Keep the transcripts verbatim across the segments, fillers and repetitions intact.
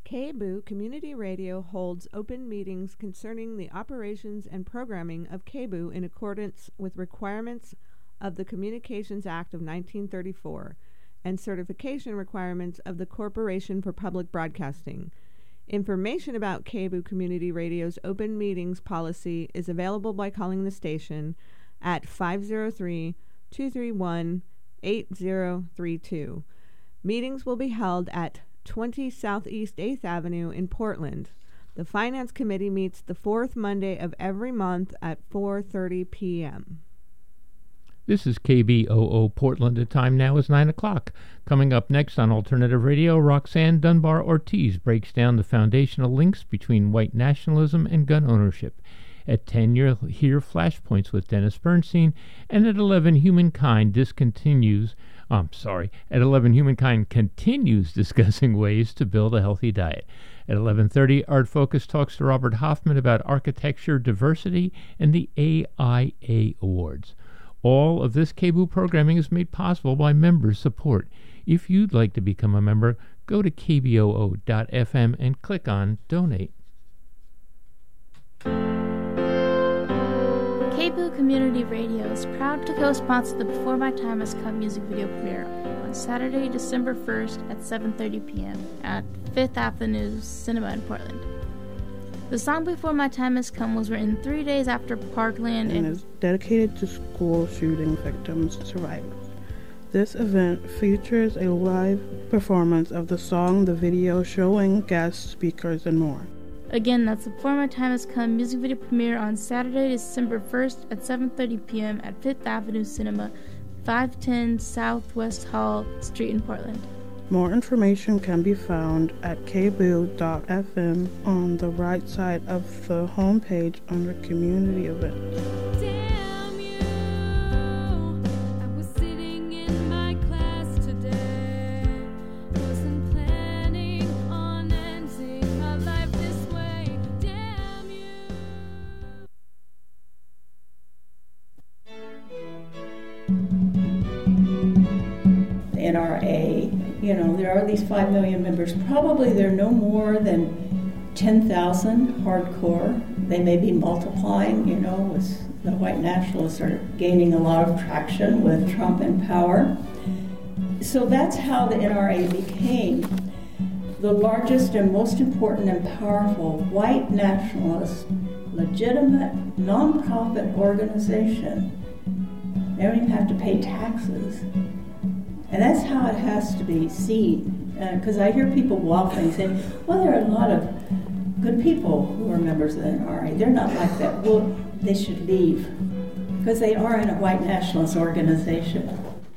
K B U Community Radio holds open meetings concerning the operations and programming of K B U in accordance with requirements of the Communications Act of nineteen thirty-four and certification requirements of the Corporation for Public Broadcasting. Information about K B U Community Radio's open meetings policy is available by calling the station at five oh three, two three one, eight oh three two. Meetings will be held at twenty Southeast eighth Avenue in Portland. The Finance Committee meets the fourth Monday of every month at four thirty p.m. This is K B O O Portland. The time now is nine o'clock. Coming up next on Alternative Radio, Roxanne Dunbar Ortiz breaks down the foundational links between white nationalism and gun ownership. At ten, you'll hear Flashpoints with Dennis Bernstein, and at eleven, Humankind discontinues I'm sorry, at eleven, Humankind continues discussing ways to build a healthy diet. At eleven thirty, Art Focus talks to Robert Hoffman about architecture diversity and the A I A Awards. All of this K B U programming is made possible by member support. If you'd like to become a member, go to k b o o dot f m and click on Donate. K B U Community Radio is proud to co-sponsor the Before My Time Has Come music video premiere on Saturday, December first at seven thirty p.m. at Fifth Avenue Cinema in Portland. The song Before My Time Has Come was written three days after Parkland and is dedicated to school shooting victims survivors. This event features a live performance of the song, the video, showing guest speakers, and more. Again, that's the Before My Time Has Come music video premiere on Saturday, December first at seven thirty p.m. at Fifth Avenue Cinema, five ten Southwest Hall Street in Portland. More information can be found at k b u dot f m on the right side of the homepage under Community Events. N R A, you know, there are these five million members. Probably there are no more than ten thousand hardcore. They may be multiplying, you know, as the white nationalists are gaining a lot of traction with Trump in power. So that's how the N R A became the largest and most important and powerful white nationalist, legitimate, nonprofit organization. They don't even have to pay taxes. And that's how it has to be seen. Because uh, I hear people waffling saying, well, there are a lot of good people who are members of the N R A. They're not like that. Well, they should leave. Because they are in a white nationalist organization.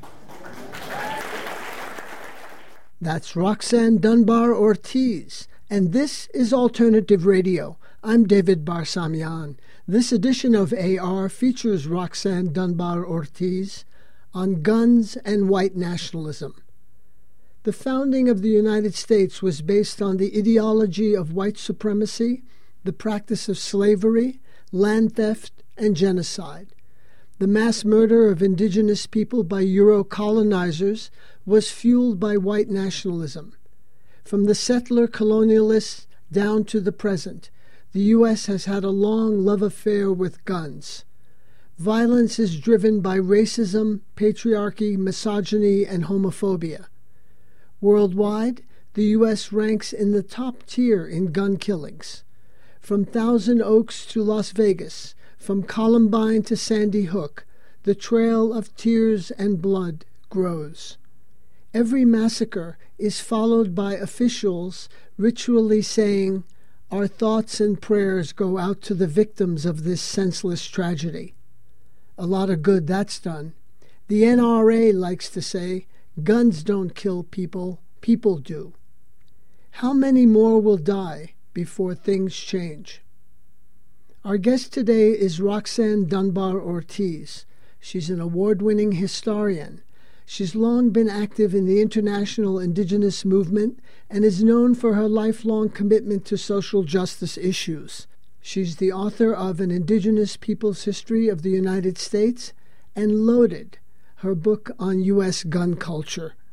That's Roxanne Dunbar Ortiz. And this is Alternative Radio. I'm David Barsamian. This edition of A R features Roxanne Dunbar Ortiz on guns and white nationalism. The founding of the United States was based on the ideology of white supremacy, the practice of slavery, land theft, and genocide. The mass murder of indigenous people by Euro-colonizers was fueled by white nationalism. From the settler colonialists down to the present, the U S has had a long love affair with guns. Violence is driven by racism, patriarchy, misogyny, and homophobia. Worldwide, the U S ranks in the top tier in gun killings. From Thousand Oaks to Las Vegas, from Columbine to Sandy Hook, the trail of tears and blood grows. Every massacre is followed by officials ritually saying, "Our thoughts and prayers go out to the victims of this senseless tragedy." A lot of good that's done. The N R A likes to say, guns don't kill people, people do. How many more will die before things change? Our guest today is Roxanne Dunbar Ortiz. She's an award-winning historian. She's long been active in the international indigenous movement and is known for her lifelong commitment to social justice issues. She's the author of An Indigenous People's History of the United States and Loaded, her book on U S gun culture.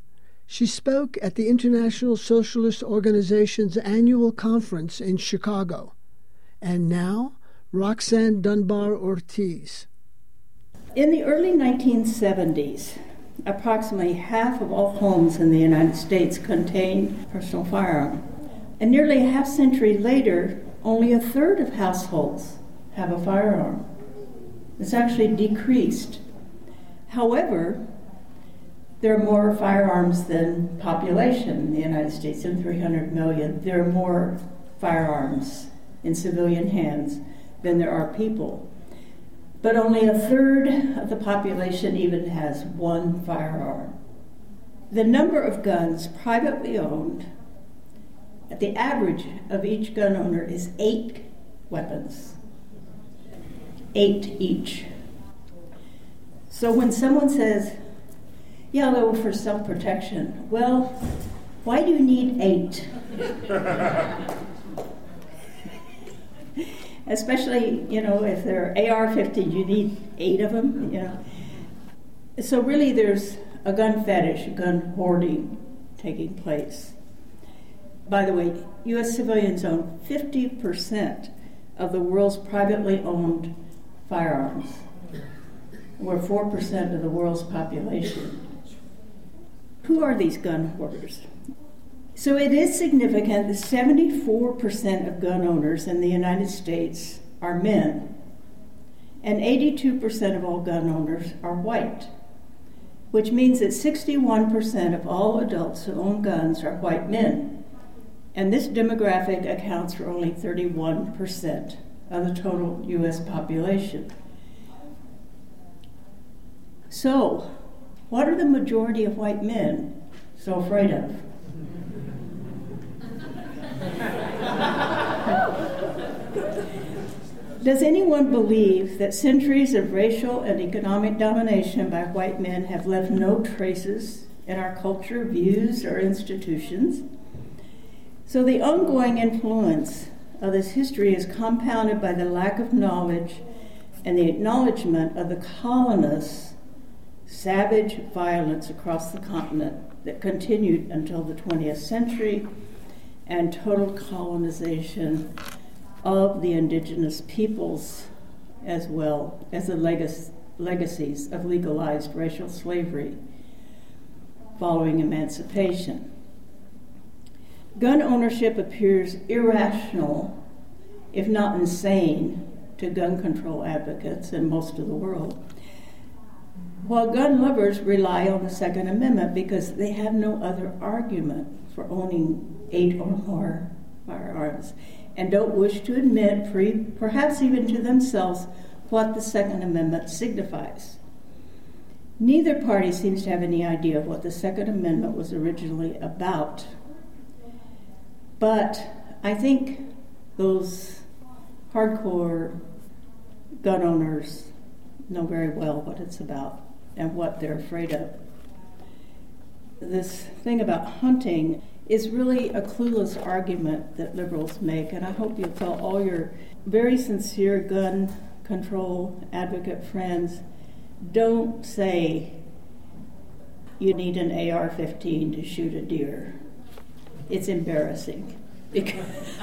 She spoke at the International Socialist Organization's annual conference in Chicago. And now, Roxanne Dunbar Ortiz. In the early nineteen seventies, approximately half of all homes in the United States contained a personal firearm. And nearly a half century later, only a third of households have a firearm. It's actually decreased. However, there are more firearms than population in the United States, in three hundred million. There are more firearms in civilian hands than there are people. But only a third of the population even has one firearm. The number of guns privately owned, the average of each gun owner is eight weapons. Eight each. So when someone says, yeah, they were for self-protection, well, why do you need eight? Especially, you know, if they're A R fifteen, you need eight of them, you know. So really there's a gun fetish, a gun hoarding taking place. By the way, U S civilians own fifty percent of the world's privately owned firearms. We're four percent of the world's population. Who are these gun hoarders? So it is significant that seventy-four percent of gun owners in the United States are men, and eighty-two percent of all gun owners are white, which means that sixty-one percent of all adults who own guns are white men. And this demographic accounts for only thirty-one percent of the total U S population. So, what are the majority of white men so afraid of? Does anyone believe that centuries of racial and economic domination by white men have left no traces in our culture, views, or institutions? So the ongoing influence of this history is compounded by the lack of knowledge and the acknowledgement of the colonists' savage violence across the continent that continued until the twentieth century, and total colonization of the indigenous peoples, as well as the leg- legacies of legalized racial slavery following emancipation. Gun ownership appears irrational, if not insane, to gun control advocates in most of the world, while gun lovers rely on the Second Amendment because they have no other argument for owning eight or more firearms, and don't wish to admit, perhaps even to themselves, what the Second Amendment signifies. Neither party seems to have any idea of what the Second Amendment was originally about. But I think those hardcore gun owners know very well what it's about and what they're afraid of. This thing about hunting is really a clueless argument that liberals make, and I hope you'll tell all your very sincere gun control advocate friends, don't say you need an A R fifteen to shoot a deer. It's embarrassing, because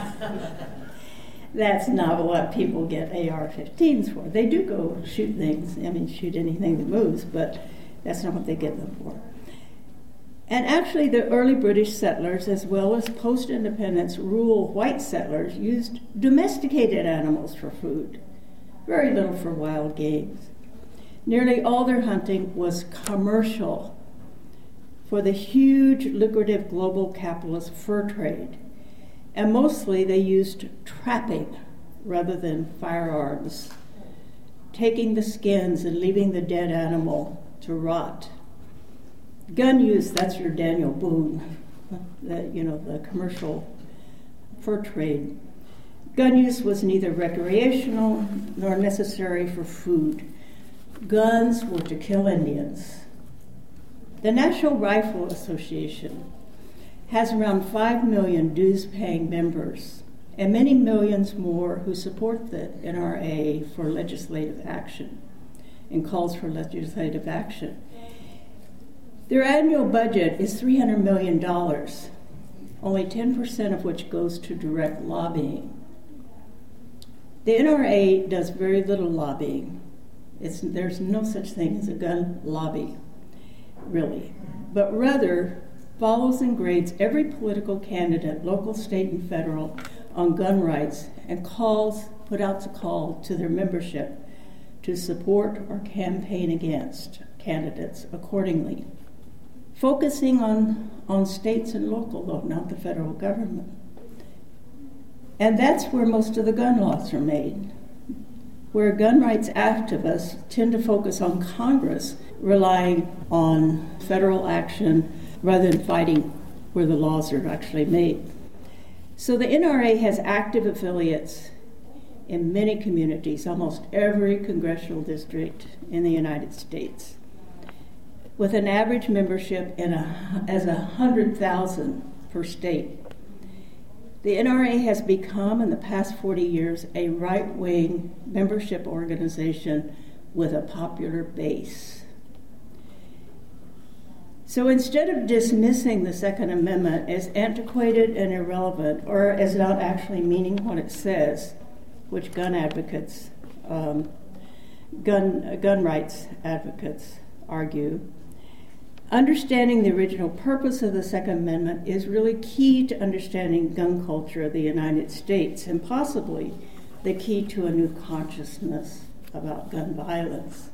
that's not what people get A R fifteens for. They do go shoot things, I mean shoot anything that moves, but that's not what they get them for. And actually, the early British settlers, as well as post-independence rural white settlers, used domesticated animals for food, very little for wild games. Nearly all their hunting was commercial for the huge, lucrative global capitalist fur trade, and mostly they used trapping rather than firearms, taking the skins and leaving the dead animal to rot. Gun use, that's your Daniel Boone, the, you know, the commercial fur trade. Gun use was neither recreational nor necessary for food. Guns were to kill Indians. The National Rifle Association has around five million dues-paying members and many millions more who support the N R A for legislative action and calls for legislative action. Their annual budget is three hundred million dollars, only ten percent of which goes to direct lobbying. The N R A does very little lobbying. It's, there's no such thing as a gun lobby, really, but rather follows and grades every political candidate, local, state, and federal, on gun rights, and calls, put out a call to their membership to support or campaign against candidates accordingly, focusing on, on states and local, though, not the federal government. And that's where most of the gun laws are made, where gun rights activists tend to focus on Congress, relying on federal action rather than fighting where the laws are actually made. So the N R A has active affiliates in many communities, almost every congressional district in the United States, with an average membership in a, as a hundred thousand per state. The N R A has become, in the past forty years, a right-wing membership organization with a popular base. So instead of dismissing the Second Amendment as antiquated and irrelevant, or as not actually meaning what it says, which gun advocates, um, gun, gun rights advocates argue, understanding the original purpose of the Second Amendment is really key to understanding gun culture of the United States, and possibly the key to a new consciousness about gun violence.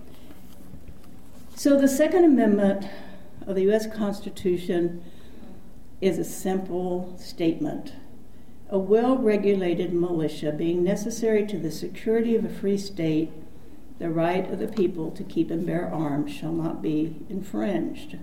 So the Second Amendment of the U S Constitution is a simple statement. A well-regulated militia being necessary to the security of a free state, the right of the people to keep and bear arms shall not be infringed.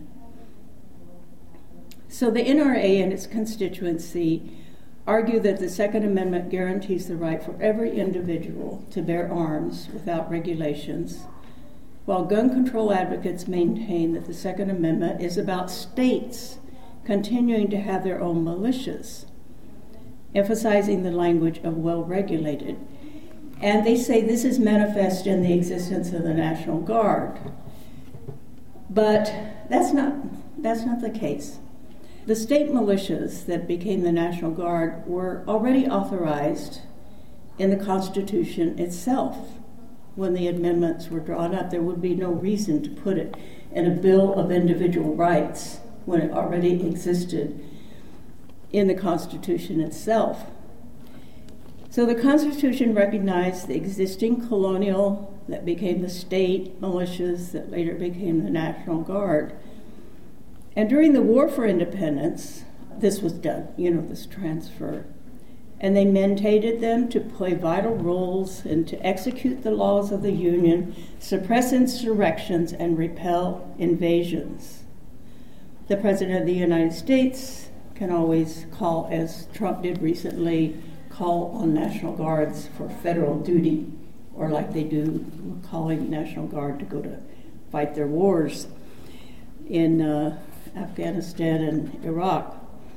So the N R A and its constituency argue that the Second Amendment guarantees the right for every individual to bear arms without regulations, while gun control advocates maintain that the Second Amendment is about states continuing to have their own militias, emphasizing the language of well-regulated. And they say this is manifest in the existence of the National Guard. But that's not, that's not the case. The state militias that became the National Guard were already authorized in the Constitution itself. When the amendments were drawn up, there would be no reason to put it in a Bill of Individual Rights when it already existed in the Constitution itself. So the Constitution recognized the existing colonial that became the state militias that later became the National Guard. And during the War for Independence, this was done, you know, this transfer. And they mandated them to play vital roles and to execute the laws of the Union, suppress insurrections, and repel invasions. The President of the United States can always call, as Trump did recently, call on National Guards for federal duty, or like they do, calling National Guard to go to fight their wars in uh, Afghanistan and Iraq.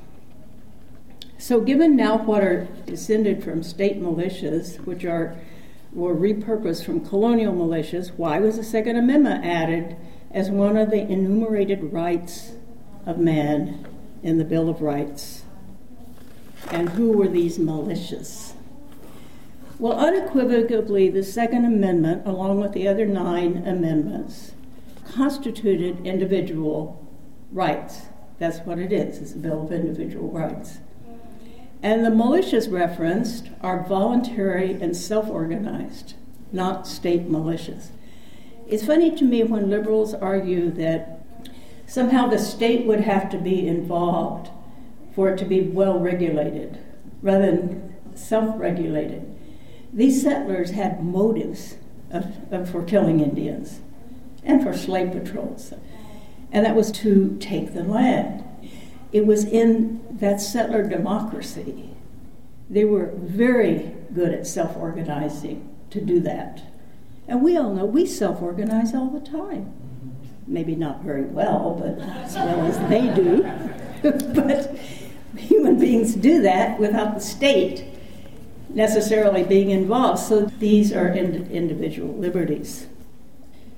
So given now what are descended from state militias, which are were repurposed from colonial militias, why was the Second Amendment added as one of the enumerated rights of man in the Bill of Rights? And who were these militias? Well, unequivocally, the Second Amendment, along with the other nine amendments, constituted individual rights. That's what it is, it's a Bill of Individual Rights. And the militias referenced are voluntary and self-organized, not state militias. It's funny to me when liberals argue that somehow the state would have to be involved for it to be well-regulated, rather than self-regulated. These settlers had motives of, of, for killing Indians and for slave patrols, and that was to take the land. It was in that settler democracy. They were very good at self-organizing to do that. And we all know we self-organize all the time. Maybe not very well, but as well as they do. But human beings do that without the state necessarily being involved. So these are ind- individual liberties.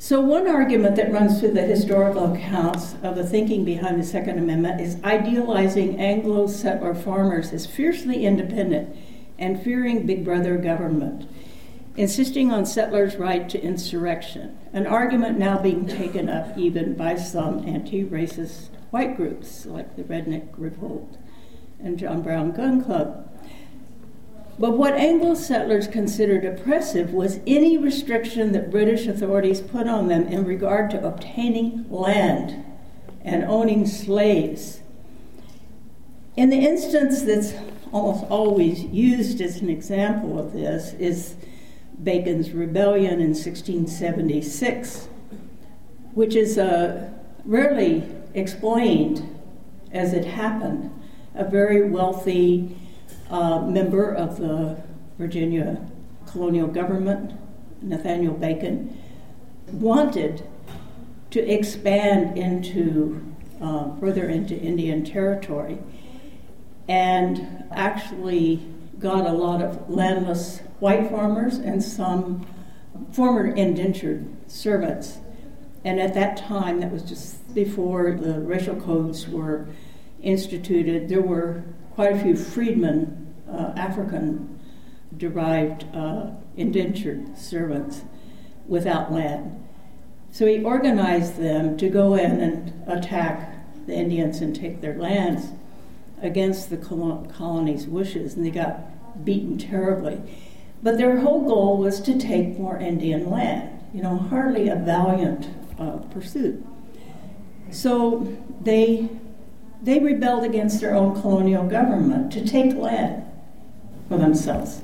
So one argument that runs through the historical accounts of the thinking behind the Second Amendment is idealizing Anglo-settler farmers as fiercely independent and fearing Big Brother government, insisting on settlers' right to insurrection, an argument now being taken up even by some anti-racist white groups like the Redneck Revolt and John Brown Gun Club. But what Anglo-settlers considered oppressive was any restriction that British authorities put on them in regard to obtaining land and owning slaves. In the instance that's almost always used as an example of this is Bacon's rebellion in sixteen seventy-six, which is uh, rarely explained as it happened. A very wealthy uh, member of the Virginia colonial government, Nathaniel Bacon, wanted to expand into uh, further into Indian territory, and actually got a lot of landless white farmers and some former indentured servants. And at that time, that was just before the racial codes were instituted, there were quite a few freedmen, uh, African-derived uh, indentured servants without land. So he organized them to go in and attack the Indians and take their lands against the colony's wishes, and they got beaten terribly. But their whole goal was to take more Indian land, you know, hardly a valiant uh, pursuit. So they they rebelled against their own colonial government to take land for themselves.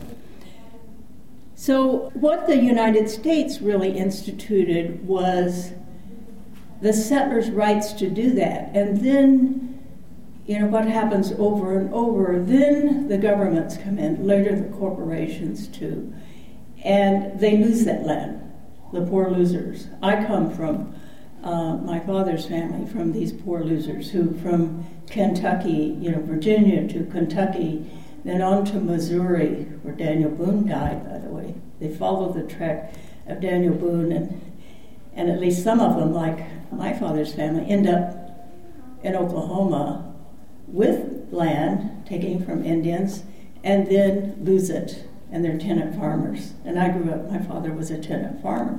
So what the United States really instituted was the settlers' rights to do that. And then, you know, what happens over and over, then the governments come in, later the corporations too, and they lose that land, the poor losers. I come from uh, my father's family, from these poor losers who from Kentucky, you know, Virginia to Kentucky, then on to Missouri, where Daniel Boone died, by the way. They followed the trek of Daniel Boone, and, and at least some of them, like my father's family, end up in Oklahoma with land taken from Indians, and then lose it, and they're tenant farmers. And I grew up, my father was a tenant farmer.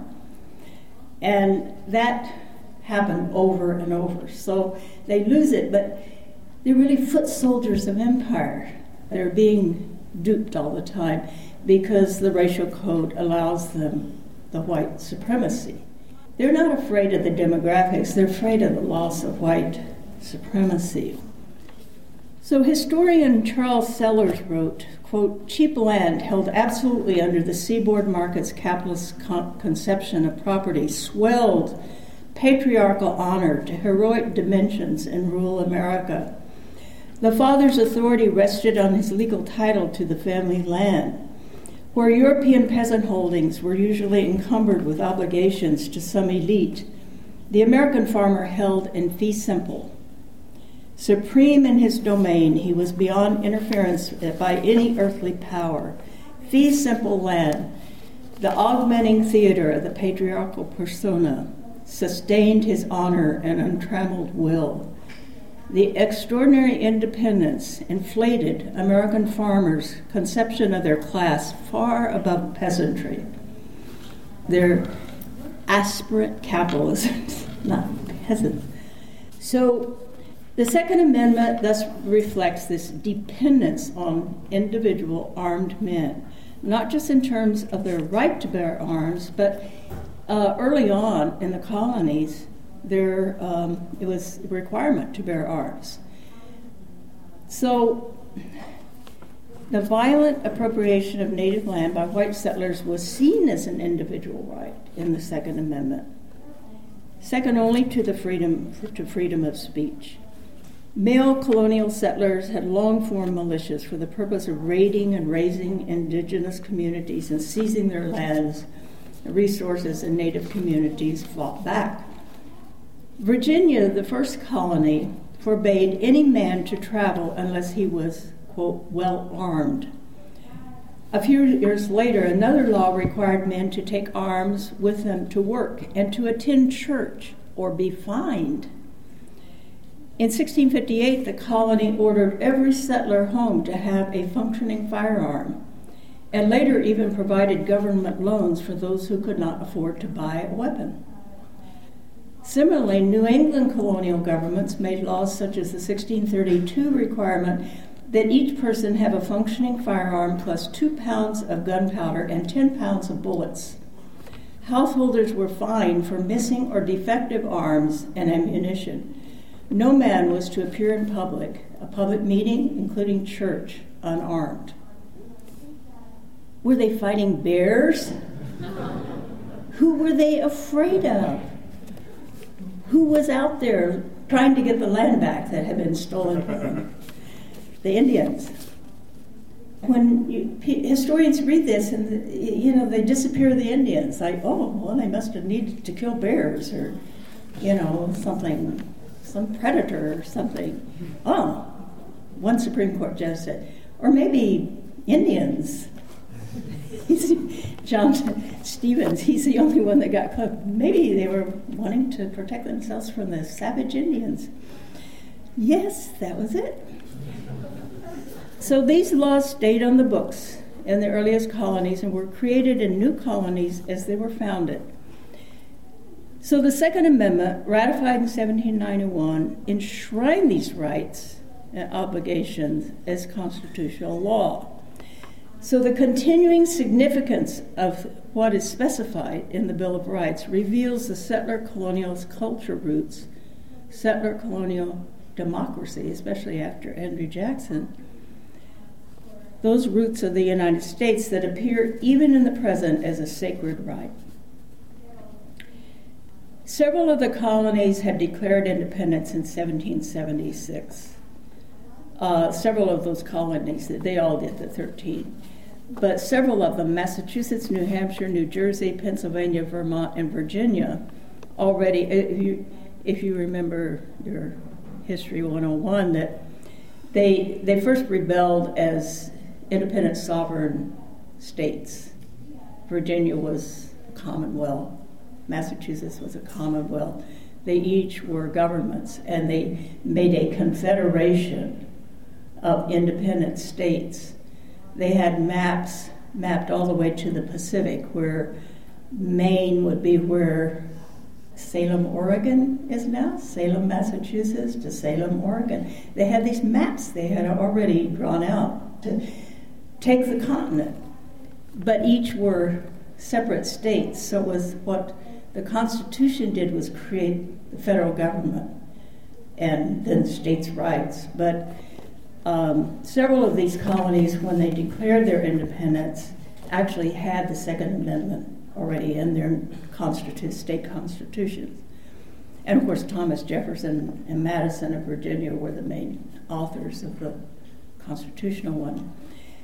And that happened over and over. So they lose it, but they're really foot soldiers of empire. They're being duped all the time because the racial code allows them the white supremacy. They're not afraid of the demographics, they're afraid of the loss of white supremacy. So historian Charles Sellers wrote, quote, "Cheap land held absolutely under the seaboard market's capitalist con- conception of property swelled patriarchal honor to heroic dimensions in rural America. The father's authority rested on his legal title to the family land. Where European peasant holdings were usually encumbered with obligations to some elite, the American farmer held in fee simple. Supreme in his domain, he was beyond interference by any earthly power. Fee simple land, the augmenting theater of the patriarchal persona, sustained his honor and untrammeled will. The extraordinary independence inflated American farmers' conception of their class far above peasantry. They're aspirant capitalists, not peasants. So the Second Amendment thus reflects this dependence on individual armed men, not just in terms of their right to bear arms, but uh, early on in the colonies, There, um, it was a requirement to bear arms. So the violent appropriation of native land by white settlers was seen as an individual right in the Second Amendment, second only to the freedom to freedom of speech. Male colonial settlers had long formed militias for the purpose of raiding and razing indigenous communities and seizing their lands, resources, and native communities fought back. Virginia, the first colony, forbade any man to travel unless he was, quote, well armed. A few years later, another law required men to take arms with them to work and to attend church or be fined. In sixteen fifty-eight, the colony ordered every settler home to have a functioning firearm, and later even provided government loans for those who could not afford to buy a weapon. Similarly, New England colonial governments made laws such as the sixteen thirty-two requirement that each person have a functioning firearm plus two pounds of gunpowder and ten pounds of bullets. Householders were fined for missing or defective arms and ammunition. No man was to appear in public, a public meeting, including church, unarmed. Were they fighting bears? Who were they afraid of? Who was out there trying to get the land back that had been stolen from them? The Indians. When you, historians read this, and you know they disappear the Indians, like, oh, well, they must have needed to kill bears, or you know something, some predator or something. Oh, one Supreme Court judge said, or maybe Indians. He's, John Stevens, he's the only one that got caught. Maybe they were wanting to protect themselves from the savage Indians. Yes, that was it. So these laws stayed on the books in the earliest colonies and were created in new colonies as they were founded. So the Second Amendment, ratified in seventeen ninety-one, enshrined these rights and obligations as constitutional law. So the continuing significance of what is specified in the Bill of Rights reveals the settler colonial's culture roots, settler colonial democracy, especially after Andrew Jackson, those roots of the United States that appear even in the present as a sacred right. Several of the colonies had declared independence in seventeen seventy-six. Uh, several of those colonies, they all did, the thirteen. But several of them, Massachusetts, New Hampshire, New Jersey, Pennsylvania, Vermont, and Virginia, already, if you, if you remember your History one oh one, that they, they first rebelled as independent sovereign states. Virginia was a commonwealth. Massachusetts was a commonwealth. They each were governments, and they made a confederation of independent states. They had maps mapped all the way to the Pacific, where Maine would be where Salem, Oregon is now, Salem, Massachusetts to Salem, Oregon. They had these maps they had already drawn out to take the continent, but each were separate states. So it was what the Constitution did was create the federal government and then states' rights. But um, several of these colonies, when they declared their independence, actually had the Second Amendment already in their constitu- state constitutions. And of course, Thomas Jefferson and Madison of Virginia were the main authors of the constitutional one.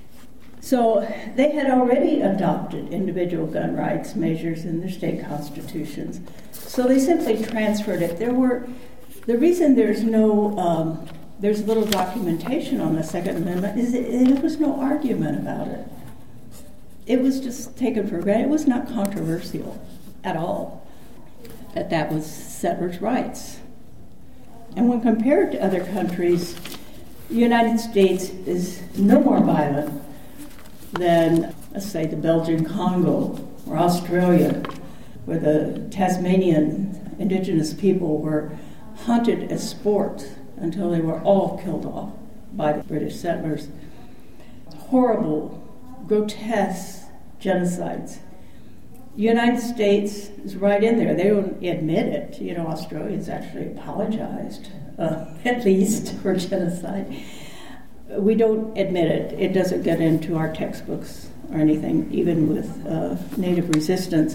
So they had already adopted individual gun rights measures in their state constitutions. So they simply transferred it. There were, the reason there's no, um, there's little documentation on the Second Amendment is that there was no argument about it. It was just taken for granted. It was not controversial at all that that was settlers' rights. And when compared to other countries, the United States is no more violent than, let's say, the Belgian Congo or Australia, where the Tasmanian indigenous people were hunted as sport until they were all killed off by the British settlers. Horrible, grotesque genocides. The United States is right in there. They don't admit it. You know, Australians actually apologized, uh, at least, for genocide. We don't admit it. It doesn't get into our textbooks or anything, even with uh, Native resistance.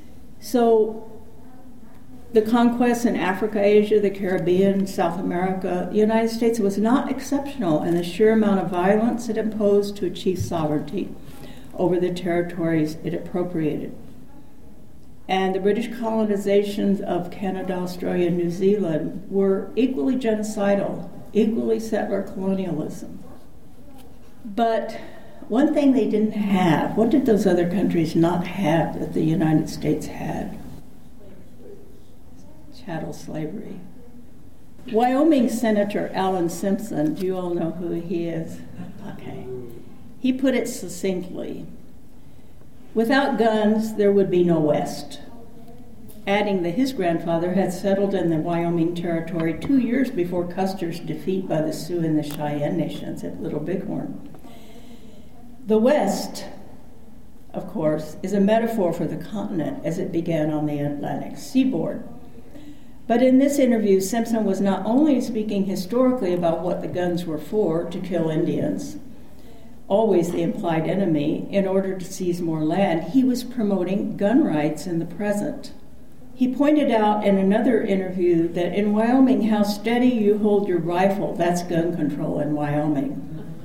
So the conquests in Africa, Asia, the Caribbean, South America, the United States was not exceptional in the sheer amount of violence it imposed to achieve sovereignty over the territories it appropriated. And the British colonizations of Canada, Australia, and New Zealand were equally genocidal, equally settler colonialism. But one thing they didn't have, what did those other countries not have that the United States had? Chattel slavery. Wyoming Senator Alan Simpson, do you all know who he is? Okay. He put it succinctly. Without guns, there would be no West. Adding that his grandfather had settled in the Wyoming Territory two years before Custer's defeat by the Sioux and the Cheyenne nations at Little Bighorn. The West, of course, is a metaphor for the continent as it began on the Atlantic seaboard. But in this interview, Simpson was not only speaking historically about what the guns were for, to kill Indians, always the implied enemy, in order to seize more land, he was promoting gun rights in the present. He pointed out in another interview that in Wyoming, how steady you hold your rifle, that's gun control in Wyoming.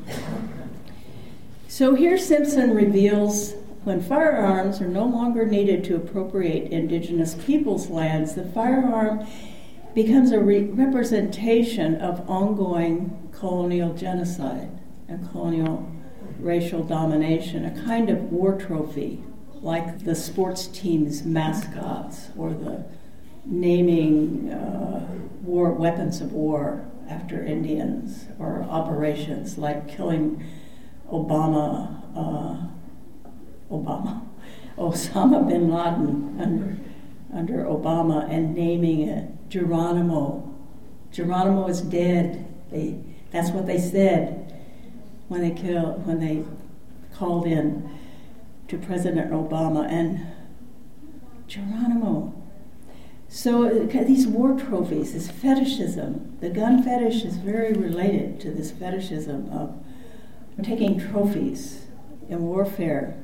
So here Simpson reveals when firearms are no longer needed to appropriate indigenous peoples' lands, the firearm becomes a re- representation of ongoing colonial genocide and colonial racial domination, a kind of war trophy, like the sports team's mascots or the naming uh, war weapons of war after Indians, or operations like killing Obama, uh, Obama, Osama bin Laden under, under Obama, and naming it Geronimo. Geronimo is dead. They, that's what they said when they killed, when they called in to President Obama, and Geronimo. So these war trophies, this fetishism, the gun fetish is very related to this fetishism of taking trophies in warfare.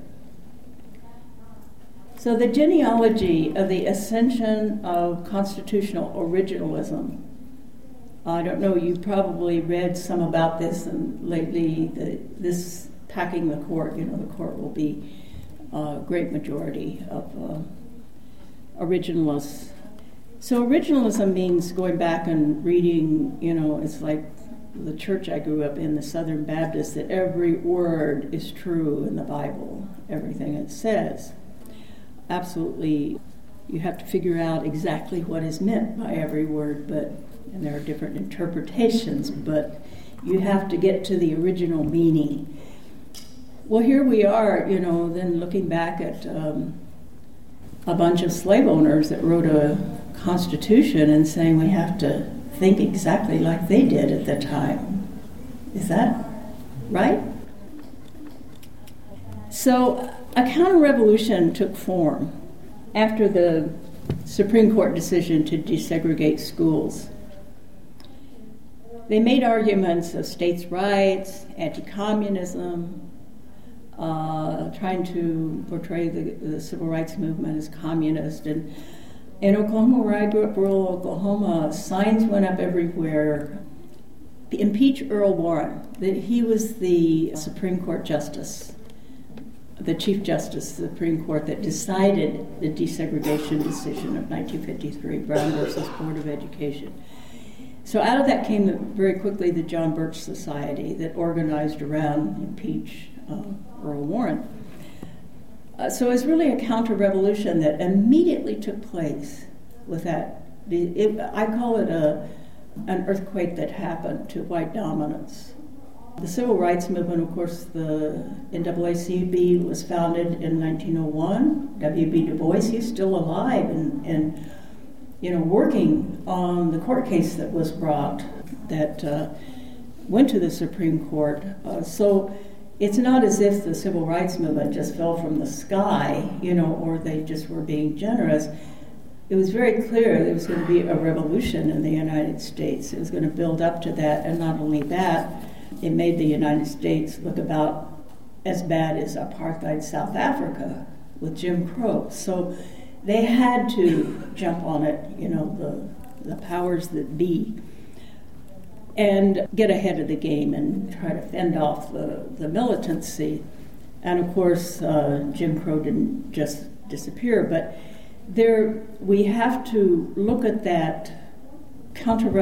So the genealogy of the ascension of constitutional originalism, I don't know, you've probably read some about this, and lately the, this packing the court, you know, the court will be a great majority of uh, originalists. So originalism means going back and reading, you know, it's like the church I grew up in, the Southern Baptist, that every word is true in the Bible, everything it says. Absolutely, you have to figure out exactly what is meant by every word, but and there are different interpretations, but you have to get to the original meaning. Well, here we are, you know, then looking back at um, a bunch of slave owners that wrote a constitution and saying we have to think exactly like they did at the time. Is that right? So a counter-revolution took form after the Supreme Court decision to desegregate schools. They made arguments of states' rights, anti-communism, uh, trying to portray the, the civil rights movement as communist. And in Oklahoma, where I grew up, rural Oklahoma, signs went up everywhere. Impeach Earl Warren. That he was the Supreme Court justice, the Chief Justice of the Supreme Court that decided the desegregation decision of nineteen fifty-three, Brown versus Board of Education. So out of that came very quickly the John Birch Society that organized around impeach uh, Earl Warren. Uh, so it was really a counter-revolution that immediately took place with that. It, I call it a, an earthquake that happened to white dominance. The civil rights movement, of course, the N double A C B was founded in nineteen oh one. W B Du Bois, he's still alive and, and you know, working on the court case that was brought that uh, went to the Supreme Court. Uh, so it's not as if the civil rights movement just fell from the sky, you know, or they just were being generous. It was very clear there was going to be a revolution in the United States. It was going to build up to that, and not only that, it made the United States look about as bad as apartheid South Africa with Jim Crow. So they had to jump on it, you know, the, the powers that be, and get ahead of the game and try to fend off the, the militancy. And of course, uh, Jim Crow didn't just disappear, but there we have to look at that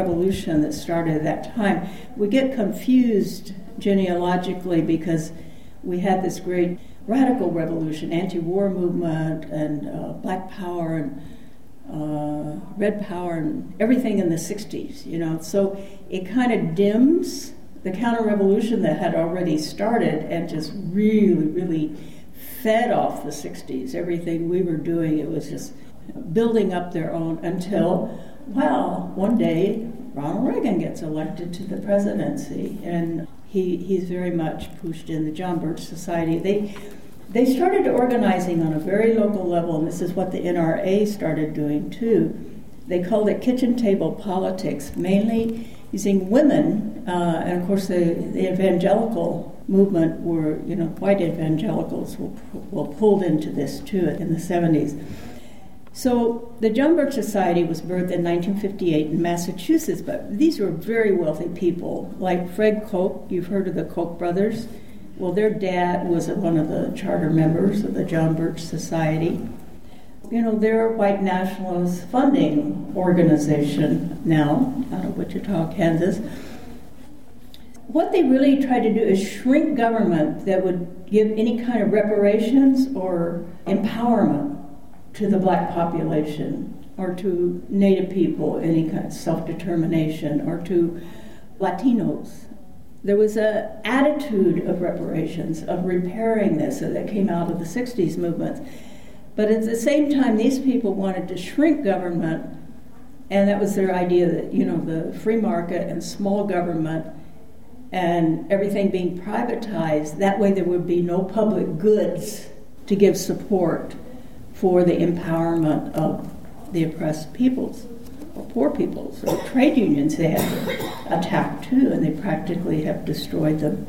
counter-revolution that started at that time. We get confused genealogically because we had this great radical revolution, anti-war movement, and uh, black power, and uh, red power, and everything in the sixties, you know. So it kind of dims the counter-revolution that had already started and just really, really fed off the sixties. Everything we were doing, it was just building up their own until, well, one day Ronald Reagan gets elected to the presidency, and he he's very much pushed in the John Birch Society. They they started organizing on a very local level, and this is what the N R A started doing too. They called it kitchen table politics, mainly using women, uh, and of course the, the evangelical movement were, you know, white evangelicals were, were pulled into this too in the seventies. So the John Birch Society was birthed in nineteen fifty-eight in Massachusetts, but these were very wealthy people, like Fred Koch. You've heard of the Koch brothers. Well, their dad was one of the charter members of the John Birch Society. You know, they're a white nationalist funding organization now out of Wichita, Kansas. What they really try to do is shrink government that would give any kind of reparations or empowerment to the black population, or to Native people, any kind of self-determination, or to Latinos. There was an attitude of reparations, of repairing this, that came out of the sixties movements. But at the same time, these people wanted to shrink government, and that was their idea that, you know, the free market and small government and everything being privatized, that way there would be no public goods to give support for the empowerment of the oppressed peoples, or poor peoples, or trade unions they had attacked too, and they practically have destroyed them.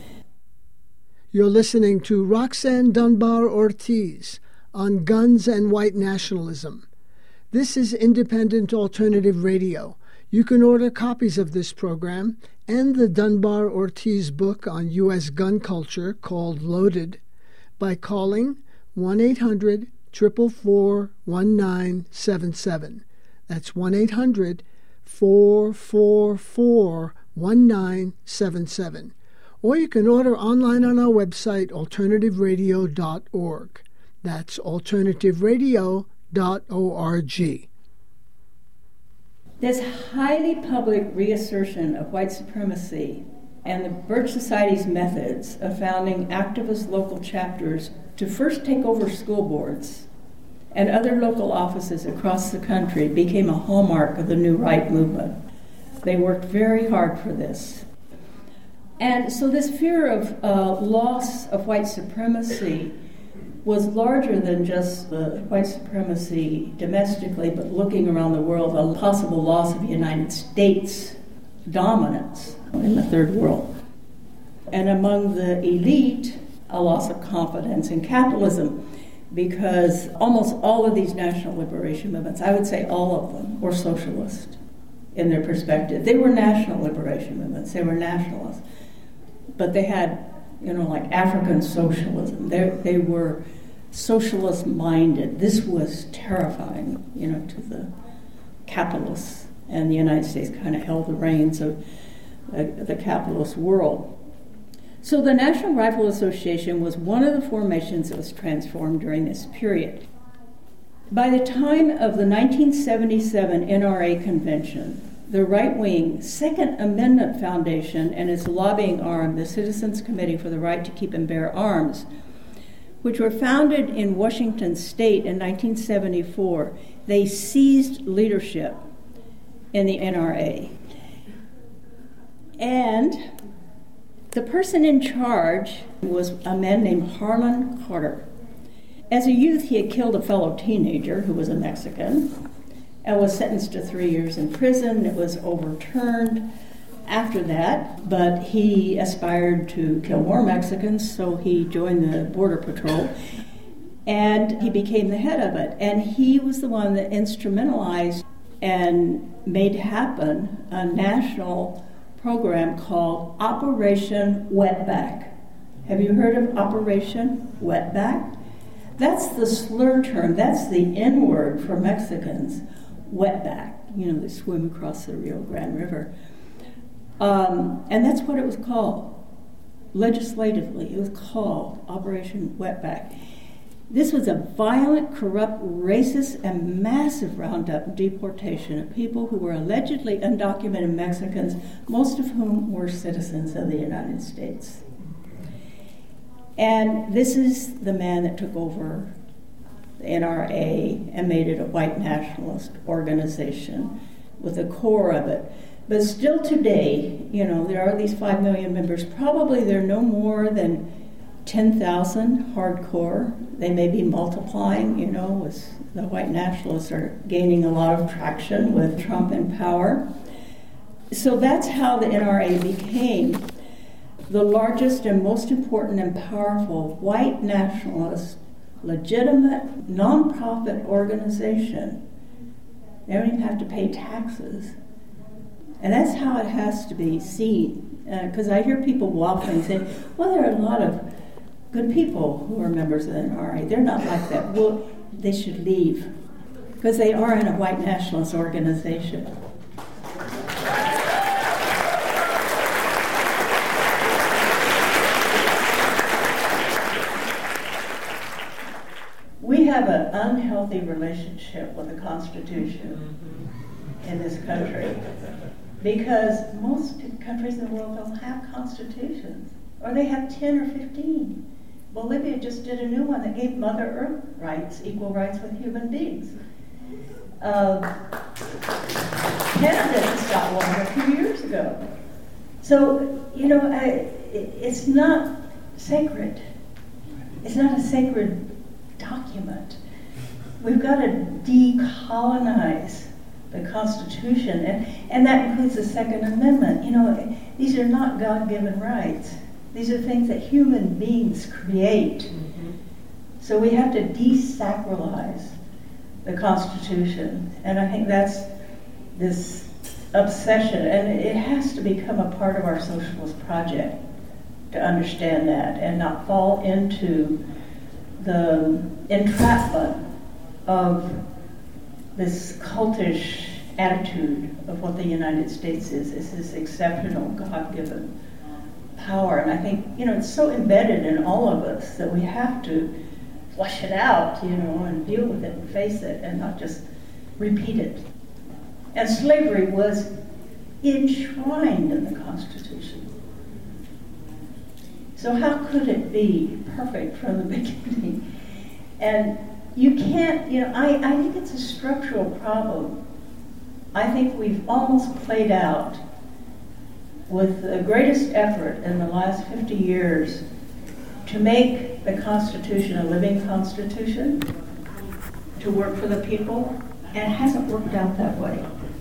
You're listening to Roxanne Dunbar Ortiz on Guns and White Nationalism. This is Independent Alternative Radio. You can order copies of this program and the Dunbar Ortiz book on U S gun culture called Loaded by calling one eight hundred, four four four, one nine seven seven. That's one eight hundred, four four four, one nine seven seven. Or you can order online on our website, alternative radio dot org. That's alternative radio dot org. This highly public reassertion of white supremacy and the Birch Society's methods of founding activist local chapters to first take over school boards and other local offices across the country became a hallmark of the New Right movement. They worked very hard for this. And so this fear of uh, loss of white supremacy was larger than just the white supremacy domestically, but looking around the world, a possible loss of the United States dominance in the third world. And among the elite, a loss of confidence in capitalism, because almost all of these national liberation movements, I would say all of them, were socialist in their perspective. They were national liberation movements, they were nationalists, but they had, you know, like African socialism. They they were socialist-minded. This was terrifying, you know, to the capitalists, and the United States kind of held the reins of uh, the capitalist world. So the National Rifle Association was one of the formations that was transformed during this period. By the time of the nineteen seventy-seven N R A convention, the right-wing Second Amendment Foundation and its lobbying arm, the Citizens Committee for the Right to Keep and Bear Arms, which were founded in Washington State in nineteen seventy-four, they seized leadership in the N R A. And the person in charge was a man named Harlan Carter. As a youth, he had killed a fellow teenager who was a Mexican and was sentenced to three years in prison. It was overturned after that, but he aspired to kill more Mexicans, so he joined the Border Patrol, and he became the head of it. And he was the one that instrumentalized and made happen a national program called Operation Wetback. Have you heard of Operation Wetback? That's the slur term, that's the N-word for Mexicans, wetback. You know, they swim across the Rio Grande River. Um, and that's what it was called. legislatively. It was called Operation Wetback. This was a violent, corrupt, racist, and massive roundup and deportation of people who were allegedly undocumented Mexicans, most of whom were citizens of the United States. And this is the man that took over the N R A and made it a white nationalist organization with the core of it. But still today, you know, there are these five million members. Probably there are no more than ten thousand hardcore. They may be multiplying, you know, as the white nationalists are gaining a lot of traction with Trump in power. So that's how the N R A became the largest and most important and powerful white nationalist, legitimate, nonprofit organization. They don't even have to pay taxes. And that's how it has to be seen. Because uh, I hear people waffling saying, well, there are a lot of good people who are members of the N R A. They're not like that. Well, they should leave. Because they are in a white nationalist organization. We have an unhealthy relationship with the Constitution in this country because most countries in the world don't have constitutions, or they have ten or fifteen. Bolivia just did a new one that gave Mother Earth rights, equal rights with human beings. Uh, Canada just got one a few years ago. So, you know, I, it, it's not sacred. It's not a sacred document. We've got to decolonize the Constitution, and, and that includes the Second Amendment. You know, these are not God-given rights. These are things that human beings create. Mm-hmm. So we have to desacralize the Constitution, and I think that's this obsession, and it has to become a part of our socialist project to understand that and not fall into the entrapment of this cultish attitude of what the United States is. It's this exceptional, God-given power. And I think, you know, it's so embedded in all of us that we have to flush it out, you know, and deal with it and face it and not just repeat it. And slavery was enshrined in the Constitution. So how could it be perfect from the beginning? And you can't, you know, I, I think it's a structural problem. I think we've almost played out with the greatest effort in the last fifty years to make the Constitution a living Constitution, to work for the people, and it hasn't worked out that way.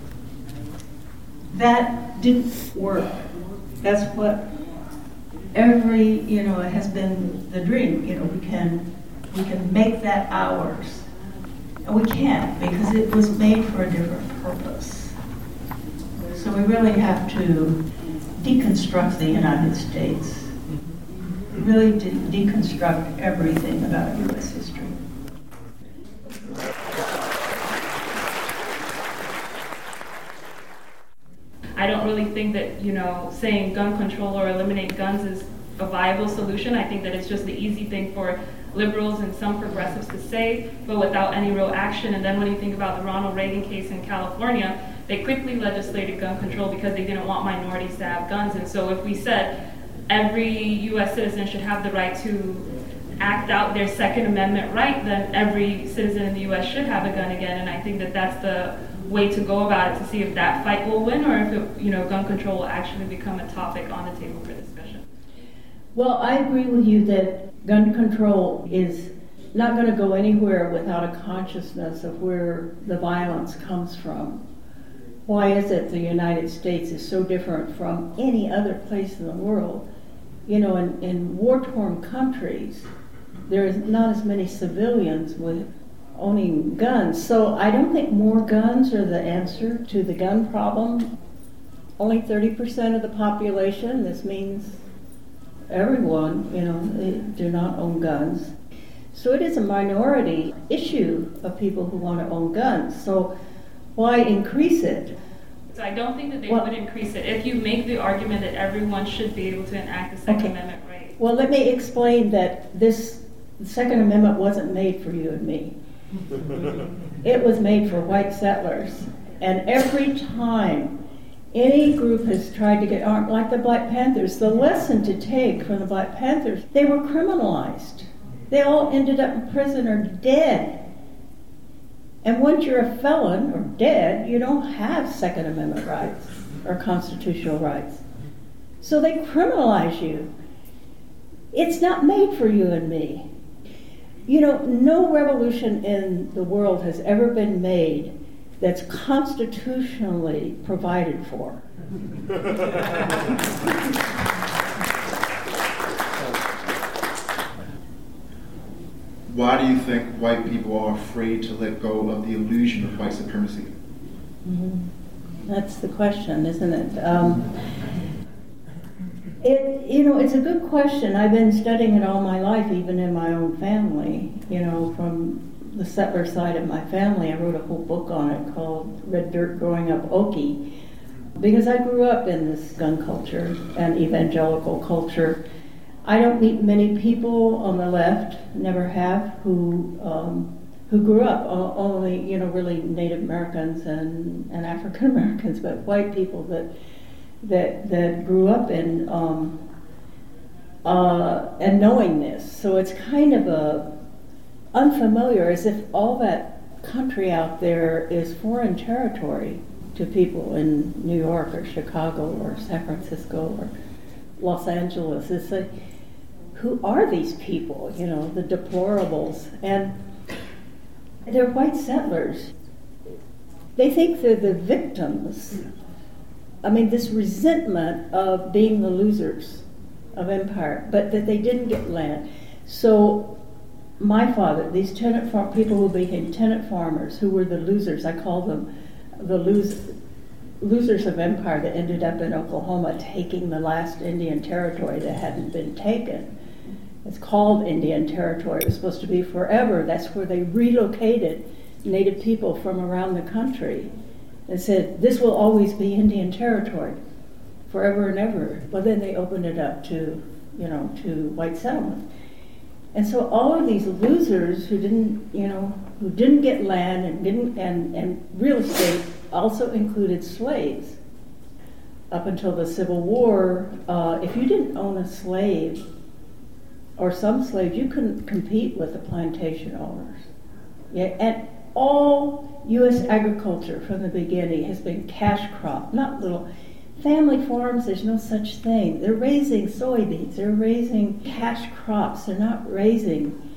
That didn't work. That's what every, you know, it has been the dream. You know, we can we can make that ours. And we can't, because it was made for a different purpose. So we really have to deconstruct the United States. Really de- deconstruct everything about U S history. I don't really think that, you know, saying gun control or eliminate guns is a viable solution. I think that it's just the easy thing for liberals and some progressives to say, but without any real action. And then when you think about the Ronald Reagan case in California, they quickly legislated gun control because they didn't want minorities to have guns. And so if we said every U S citizen should have the right to act out their Second Amendment right, then every citizen in the U S should have a gun again. And I think that that's the way to go about it, to see if that fight will win or if it, you know, gun control will actually become a topic on the table for discussion. Well, I agree with you that gun control is not going to go anywhere without a consciousness of where the violence comes from. Why is it the United States is so different from any other place in the world? You know, in, in war-torn countries, there is not as many civilians with owning guns. So I don't think more guns are the answer to the gun problem. Only thirty percent of the population, this means everyone, you know, they do not own guns. So it is a minority issue of people who want to own guns. So why increase it? So I don't think that they well, would increase it if you make the argument that everyone should be able to enact the Second okay. Amendment right. Well, let me explain that this Second Amendment wasn't made for you and me. It was made for white settlers. And every time any group has tried to get armed, like the Black Panthers, the lesson to take from the Black Panthers, they were criminalized. They all ended up in prison or dead. And once you're a felon or dead, you don't have Second Amendment rights or constitutional rights. So they criminalize you. It's not made for you and me. You know, no revolution in the world has ever been made that's constitutionally provided for. Why do you think white people are afraid to let go of the illusion of white supremacy? Mm-hmm. That's the question, isn't it? Um, It, you know, it's a good question. I've been studying it all my life, even in my own family. You know, from the settler side of my family, I wrote a whole book on it called Red Dirt Growing Up Okie, because I grew up in this gun culture and evangelical culture. I don't meet many people on the left, never have, who um, who grew up o- only, you know, really Native Americans and, and African Americans, but white people that that that grew up in um, uh, and knowing this. So it's kind of a unfamiliar, as if all that country out there is foreign territory to people in New York or Chicago or San Francisco or Los Angeles. It's like, who are these people? You know, the deplorables, and they're white settlers. They think they're the victims. I mean, this resentment of being the losers of empire, but that they didn't get land. So my father, these tenant farm people who became tenant farmers, who were the losers, I call them the lose, losers of empire, that ended up in Oklahoma taking the last Indian territory that hadn't been taken. It's called Indian Territory. It was supposed to be forever. That's where they relocated Native people from around the country and said, this will always be Indian Territory, forever and ever. Well, then they opened it up to, you know, to white settlement. And so all of these losers who didn't, you know, who didn't get land and didn't, and, and real estate also included slaves. Up until the Civil War, uh, if you didn't own a slave or some slaves, you couldn't compete with the plantation owners. Yeah, and all U S agriculture from the beginning has been cash crop, not little family farms. There's no such thing. They're raising soybeans. They're raising cash crops. They're not raising,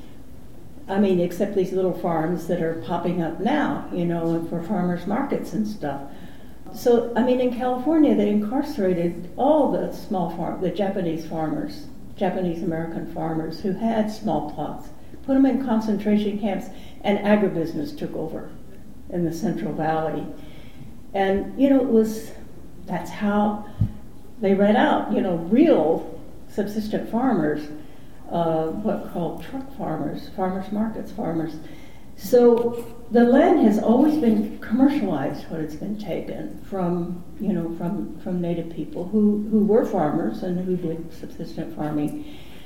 I mean, except these little farms that are popping up now, you know, for farmers markets and stuff. So, I mean, in California, they incarcerated all the small farm, the Japanese farmers, Japanese American farmers who had small plots, put them in concentration camps, and agribusiness took over in the Central Valley. And, you know, it was, that's how they read out, you know, real subsistent farmers, uh, what called truck farmers, farmers markets farmers. So the land has always been commercialized when it's been taken from, you know, from, from Native people who, who were farmers and who did subsistent farming.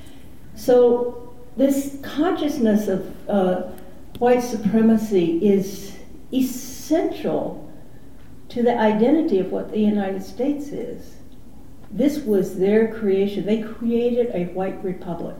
So this consciousness of uh, white supremacy is essential to the identity of what the United States is. This was their creation. They created a white republic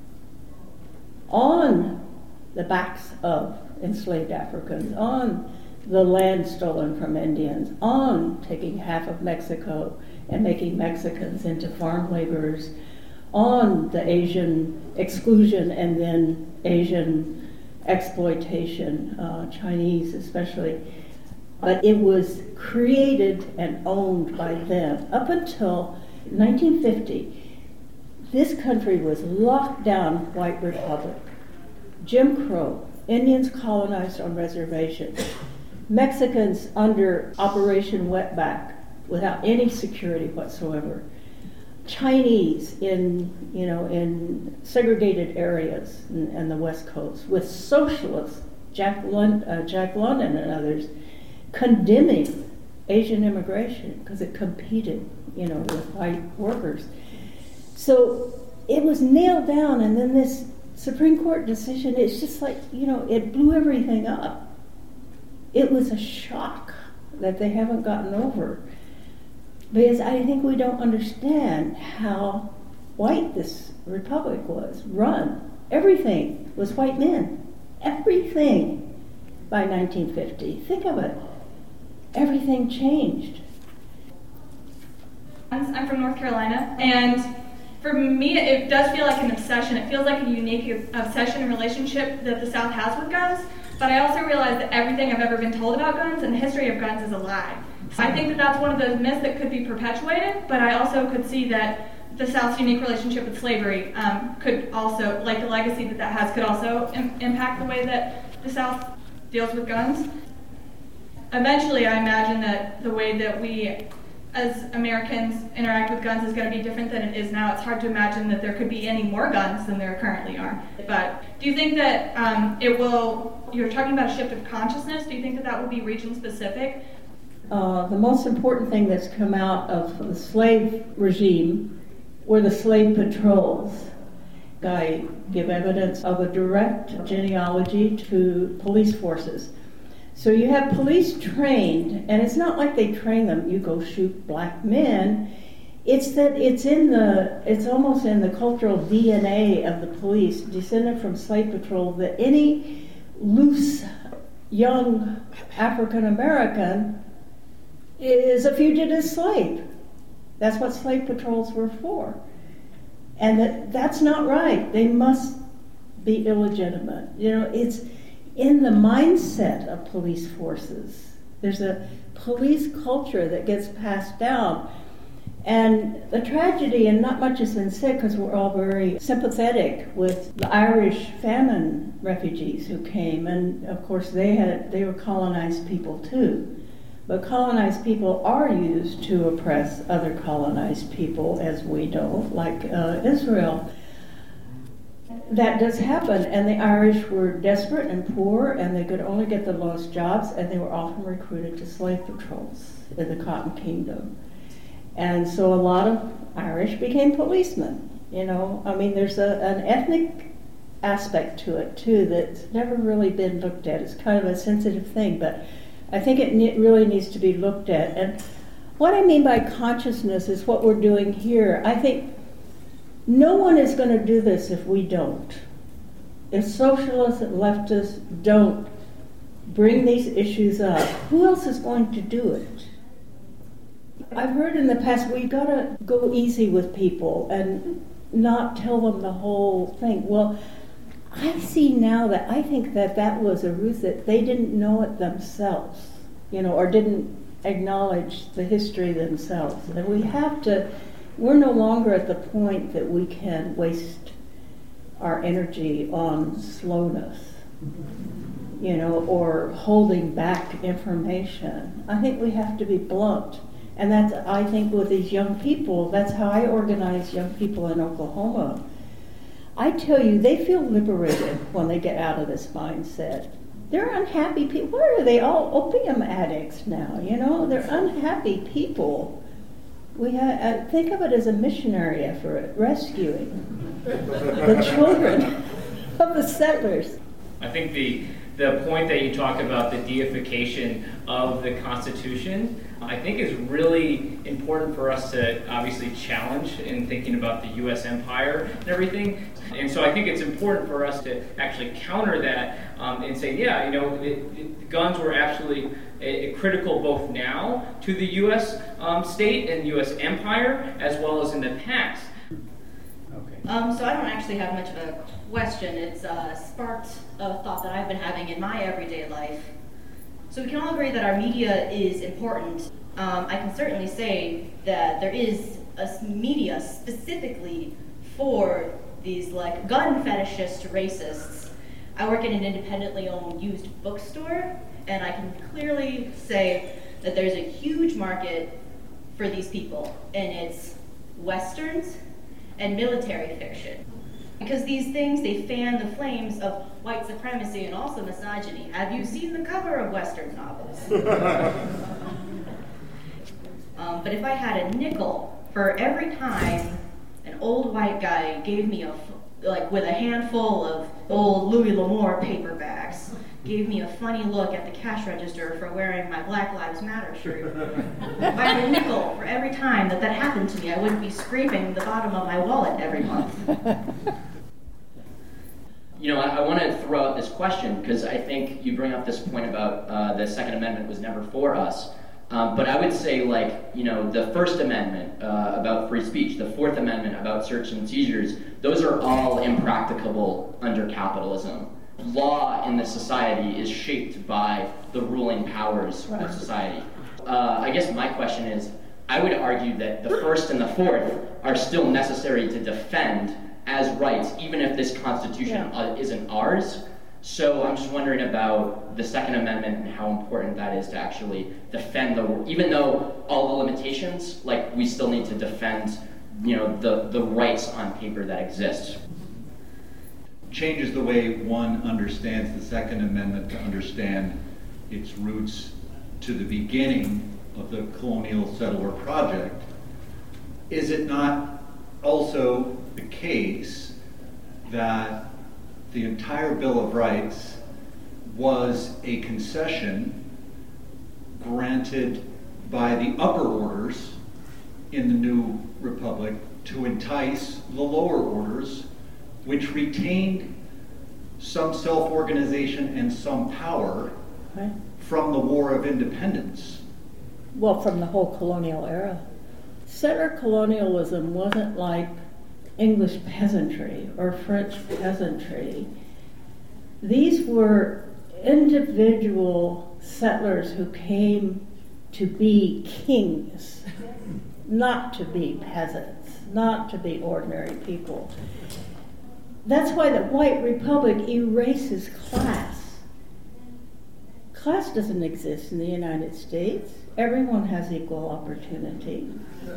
on the backs of enslaved Africans, on the land stolen from Indians, on taking half of Mexico and making Mexicans into farm laborers, on the Asian exclusion and then Asian exploitation, uh, Chinese especially. But it was created and owned by them. Up until nineteen fifty, this country was locked down white republic. Jim Crow, Indians colonized on reservations, Mexicans under Operation Wetback without any security whatsoever, Chinese in, you know, in segregated areas in, in the West Coast, with socialists, Jack, Lund, uh, Jack London and others, condemning Asian immigration because it competed, you know, with white workers. So it was nailed down, and then this Supreme Court decision, it's just like, you know, it blew everything up. It was a shock that they haven't gotten over. Because I think we don't understand how white this republic was run. Everything was white men. Everything by nineteen fifty. Think of it. Everything changed. I'm from North Carolina, and for me, it does feel like an obsession. It feels like a unique obsession and relationship that the South has with guns, but I also realize that everything I've ever been told about guns and the history of guns is a lie. So I think that that's one of those myths that could be perpetuated, but I also could see that the South's unique relationship with slavery um, could also, like the legacy that that has, could also im- impact the way that the South deals with guns. Eventually, I imagine that the way that we as Americans interact with guns is going to be different than it is now. It's hard to imagine that there could be any more guns than there currently are. But do you think that um, it will, you're talking about a shift of consciousness, do you think that that will be region specific? Uh, the most important thing that's come out of the slave regime were the slave patrols. I give evidence of a direct genealogy to police forces. So you have police trained, and it's not like they train them, you go shoot black men. It's that it's in the, it's almost in the cultural D N A of the police, descended from slave patrol, that any loose young African American is a fugitive slave. That's what slave patrols were for. And that, that's not right. They must be illegitimate. You know, it's in the mindset of police forces. There's a police culture that gets passed down. And the tragedy, and not much has been said because we're all very sympathetic with the Irish famine refugees who came. And of course they had they were colonized people too. But colonized people are used to oppress other colonized people, as we know, like uh, Israel. That does happen, and the Irish were desperate and poor, and they could only get the lowest jobs, and they were often recruited to slave patrols in the Cotton Kingdom. And so a lot of Irish became policemen. You know, I mean, there's a, an ethnic aspect to it, too, that's never really been looked at. It's kind of a sensitive thing, but I think it ne- really needs to be looked at. And what I mean by consciousness is what we're doing here. I think no one is going to do this if we don't. If socialists and leftists don't bring these issues up, who else is going to do it? I've heard in the past, we've got to go easy with people and not tell them the whole thing. Well, I see now that I think that that was a ruse, that they didn't know it themselves, you know, or didn't acknowledge the history themselves. And we have to, we're no longer at the point that we can waste our energy on slowness, you know, or holding back information. I think we have to be blunt. And that's, I think, with these young people, that's how I organize young people in Oklahoma. I tell you, they feel liberated when they get out of this mindset. They're unhappy people. What are they? All opium addicts now, you know? They're unhappy people. We ha- uh, think of it as a missionary effort, rescuing the children of the settlers. I think the the point that you talk about, the deification of the Constitution, I think is really important for us to obviously challenge in thinking about the U S empire and everything. And so I think it's important for us to actually counter that um, and say, yeah, you know, it, it, guns were actually a, a critical both now to the U S um, state and U S empire, as well as in the past. Okay. Um, so I don't actually have much of a question. It's uh, sparked a thought that I've been having in my everyday life. So we can all agree that our media is important. Um, I can certainly say that there is a media specifically for these like gun fetishist racists. I work in an independently owned used bookstore, and I can clearly say that there's a huge market for these people, and it's westerns and military fiction. Because these things, they fan the flames of white supremacy and also misogyny. Have you seen the cover of Western novels? um, but if I had a nickel for every time an an old white guy gave me a, like with a handful of old Louis L'Amour paper bags, gave me a funny look at the cash register for wearing my Black Lives Matter shirt. If I had a nickel for every time that that happened to me, I wouldn't be scraping the bottom of my wallet every month. You know, I, I want to throw out this question because I think you bring up this point about uh, the Second Amendment was never for us. Um, but I would say, like, you know, the First Amendment uh, about free speech, the Fourth Amendment about search and seizures, those are all impracticable under capitalism. Law in the society is shaped by the ruling powers of society. Uh, I guess my question is, I would argue that the First and the Fourth are still necessary to defend as rights, even if this Constitution yeah. uh, isn't ours. So I'm just wondering about the Second Amendment and how important that is to actually defend the, even though all the limitations, like we still need to defend, you know, the, the rights on paper that exist. Changes the way one understands the Second Amendment to understand its roots to the beginning of the colonial settler project. Is it not also the case that the entire Bill of Rights was a concession granted by the upper orders in the new republic to entice the lower orders, which retained some self-organization and some power right. from the War of Independence? Well, from the whole colonial era. Settler colonialism wasn't like English peasantry or French peasantry. These were individual settlers who came to be kings, not to be peasants, not to be ordinary people. That's why the White Republic erases class. Class doesn't exist in the United States. Everyone has equal opportunity.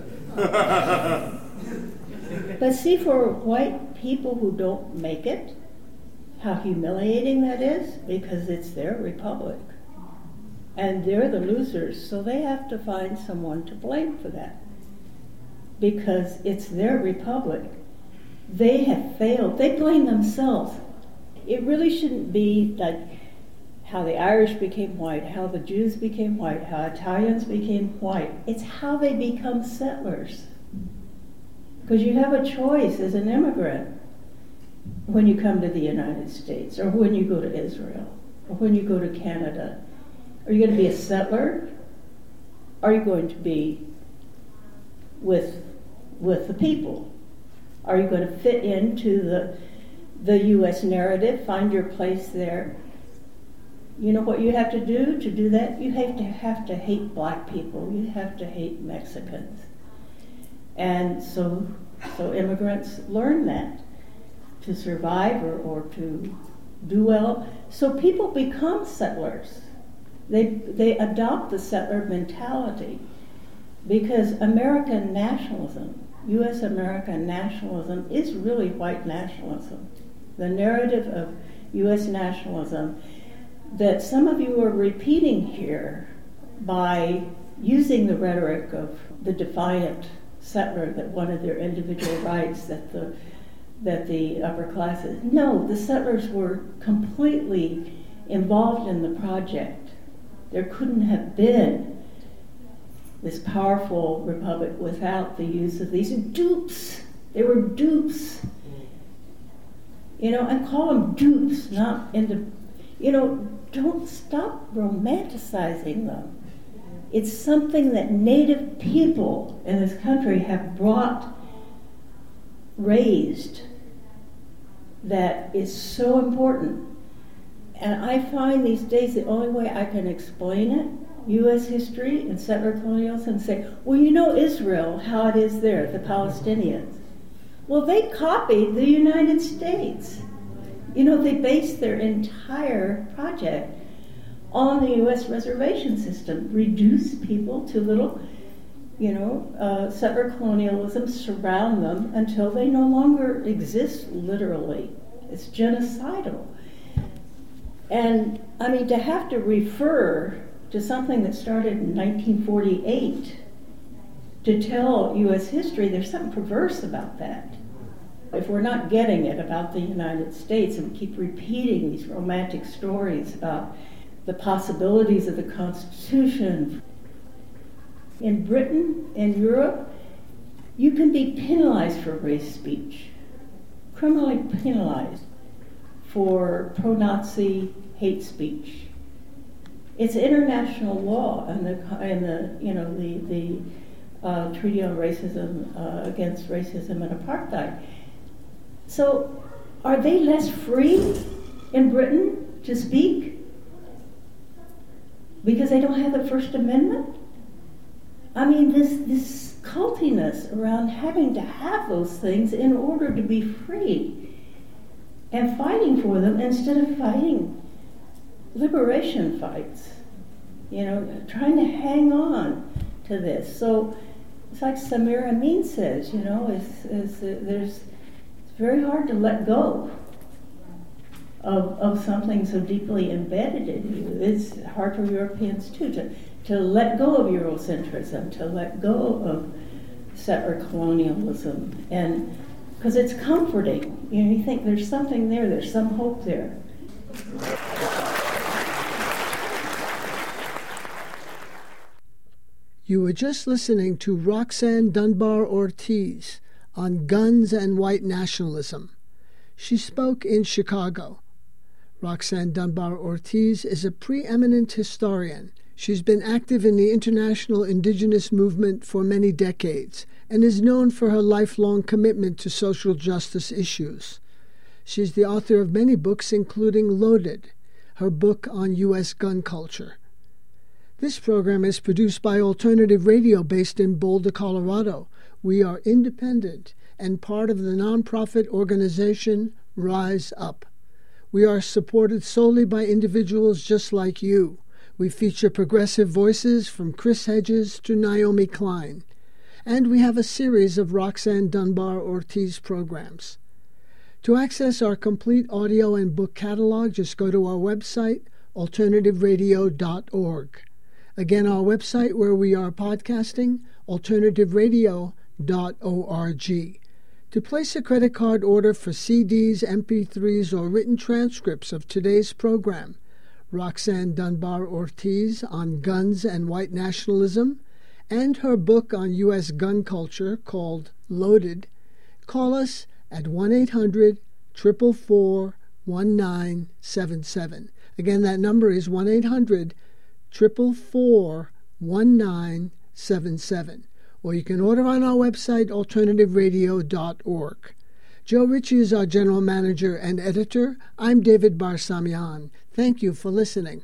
But see, for white people who don't make it, how humiliating that is, because it's their republic. And they're the losers, so they have to find someone to blame for that. Because it's their republic. They have failed. They blame themselves. It really shouldn't be like how the Irish became white, how the Jews became white, how Italians became white. It's how they become settlers. Because you have a choice as an immigrant when you come to the United States, or when you go to Israel, or when you go to Canada. Are you going to be a settler? Are you going to be with, with the people? Are you going to fit into the, the U S narrative, find your place there? You know what you have to do to do that? You have to have to hate black people. You have to hate Mexicans. And so, so immigrants learn that to survive or, or to do well. So people become settlers. They, they adopt the settler mentality because American nationalism, U S American nationalism, is really white nationalism. The narrative of U S nationalism that some of you are repeating here by using the rhetoric of the defiant settler that wanted their individual rights, that the that the upper classes. No, the settlers were completely involved in the project. There couldn't have been this powerful republic without the use of these dupes. They were dupes. You know, and call them dupes, not into, you know, don't stop romanticizing them. It's something that Native people in this country have brought, raised, that is so important. And I find these days the only way I can explain it, U S history and settler colonialism, and say, well, you know Israel, how it is there, the Palestinians. Well, they copied the United States. You know, they based their entire project on the U S reservation system, reduce people to little, you know, uh, settler colonialism, surround them until they no longer exist literally. It's genocidal. And, I mean, to have to refer to something that started in nineteen forty-eight to tell U S history, there's something perverse about that. If we're not getting it about the United States and we keep repeating these romantic stories about the possibilities of the Constitution. In Britain, in Europe, you can be penalized for race speech, criminally penalized for pro-Nazi hate speech. It's international law and the and the you know the the uh, Treaty on Racism uh, against Racism and Apartheid. So, are they less free in Britain to speak because they don't have the First Amendment? I mean, this this cultiness around having to have those things in order to be free and fighting for them instead of fighting liberation fights, you know, trying to hang on to this. So it's like Samir Amin says, you know, it's, it's, uh, there's, it's very hard to let go of, of something so deeply embedded in you. It's hard for Europeans too, to, to let go of Eurocentrism, to let go of settler colonialism, and because it's comforting. You know, you think there's something there, there's some hope there. You were just listening to Roxanne Dunbar Ortiz on guns and white nationalism. She spoke in Chicago. Roxanne Dunbar Ortiz is a preeminent historian. She's been active in the international indigenous movement for many decades and is known for her lifelong commitment to social justice issues. She's the author of many books, including Loaded, her book on U S gun culture. This program is produced by Alternative Radio based in Boulder, Colorado. We are independent and part of the nonprofit organization Rise Up. We are supported solely by individuals just like you. We feature progressive voices from Chris Hedges to Naomi Klein. And we have a series of Roxanne Dunbar Ortiz programs. To access our complete audio and book catalog, just go to our website, alternative radio dot org. Again, our website where we are podcasting, alternative radio dot org. To place a credit card order for C Ds, M P threes, or written transcripts of today's program, Roxanne Dunbar Ortiz on guns and white nationalism, and her book on U S gun culture called Loaded, call us at one eight hundred, four four four, one nine seven seven. Again, that number is one eight hundred, four four four, one nine seven seven. Or you can order on our website, alternative radio dot org. Joe Ritchie is our general manager and editor. I'm David Barsamian. Thank you for listening.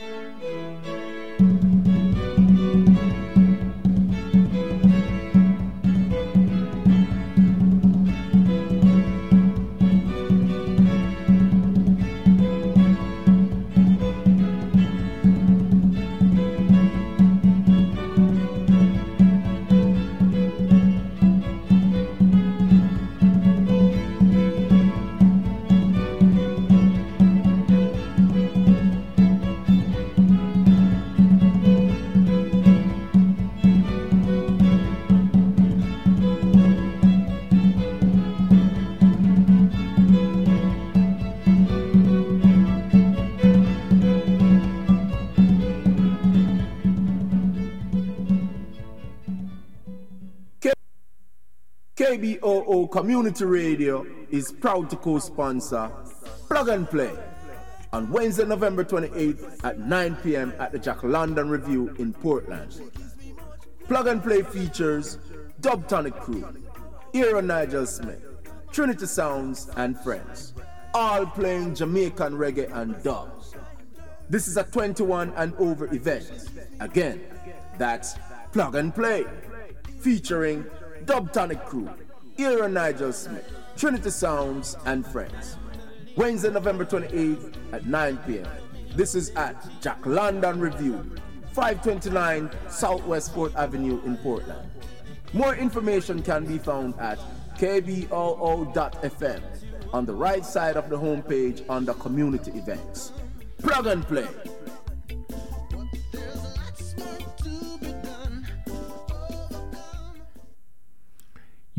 K B O O Community Radio is proud to co-sponsor Plug and Play on Wednesday, November twenty-eighth at nine p.m. at the Jack London Review in Portland. Plug and Play features Dub Tonic Crew, Aaron Nigel Smith, Trinity Sounds, and friends, all playing Jamaican reggae and dub. This is a twenty-one and over event. Again, that's Plug and Play, featuring Dub Tonic Crew, Aaron Nigel Smith, Trinity Sounds, and friends. Wednesday, November twenty-eighth at nine p.m. This is at Jack London Review, five twenty-nine Southwest fourth Avenue in Portland. More information can be found at k b o o dot f m on the right side of the homepage under community events. Plug and Play.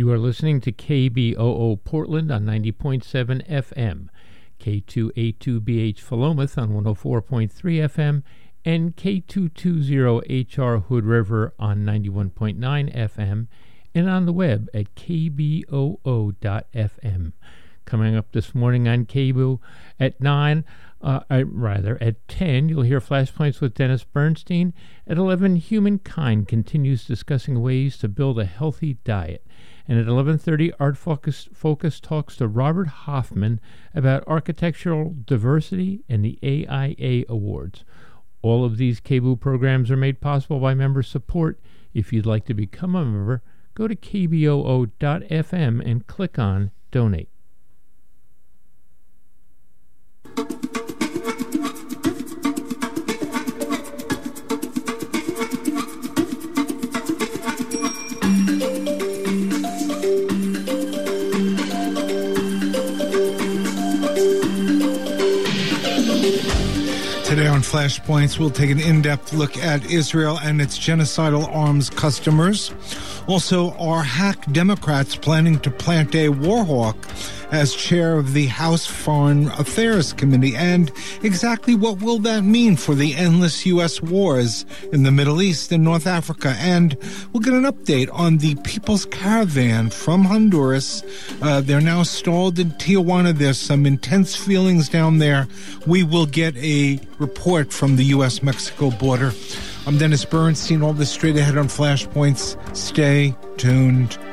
You are listening to K B O O Portland on ninety point seven F M, K two eighty-two B H Philomath on one oh four point three F M, and K two twenty H R Hood River on ninety-one point nine F M, and on the web at k b o o dot f m. Coming up this morning on K B O at nine, uh, uh, rather at ten, you'll hear Flashpoints with Dennis Bernstein. At eleven, Humankind continues discussing ways to build a healthy diet. And at eleven thirty, Art Focus, Focus talks to Robert Hoffman about architectural diversity and the A I A Awards. All of these K B O programs are made possible by member support. If you'd like to become a member, go to k b o o dot f m and click on Donate. Today on Flashpoints, we'll take an in-depth look at Israel and its genocidal arms customers. Also, are hack Democrats planning to plant a war hawk as chair of the House Foreign Affairs Committee? And exactly what will that mean for the endless U S wars in the Middle East and North Africa? And we'll get an update on the People's Caravan from Honduras. Uh, they're now stalled in Tijuana. There's some intense feelings down there. We will get a report from the U S Mexico border. I'm Dennis Bernstein. All this straight ahead on Flashpoints. Stay tuned.